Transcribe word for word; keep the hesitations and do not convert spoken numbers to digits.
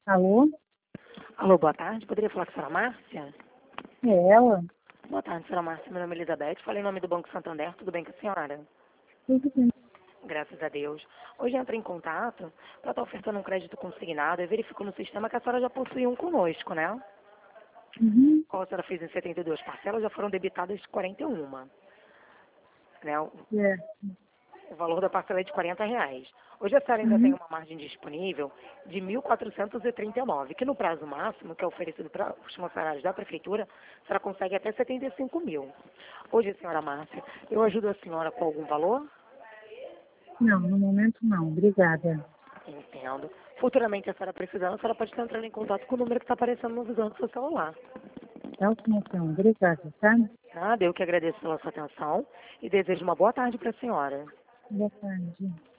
Alô? Alô, boa tarde. Poderia falar com a senhora Márcia? É ela? Boa tarde, senhora Márcia. Meu nome é Elizabeth. Falei em nome do Banco Santander. Tudo bem com a senhora? Tudo bem. Graças a Deus. Hoje entrei em contato para estar ofertando um crédito consignado e verifico no sistema que a senhora já possui um conosco, né? Uhum. Qual a senhora fez em setenta e duas parcelas, já foram debitadas quarenta e um. Né? O É. o valor da parcela é de quarenta reais. Hoje a senhora ainda tem Uhum. uma margem disponível de mil quatrocentos e trinta e nove, que no prazo máximo, que é oferecido para os funcionários da prefeitura, a senhora consegue até setenta e cinco mil. Hoje, senhora Márcia, eu ajudo a senhora com algum valor? Não, no momento não. Obrigada. Entendo. Futuramente, a senhora precisando, a senhora pode estar entrando em contato com o número que está aparecendo no visor do seu celular. Tá ok, então. Obrigada, tá? Nada, eu que agradeço pela sua atenção e desejo uma boa tarde para a senhora. Boa tarde.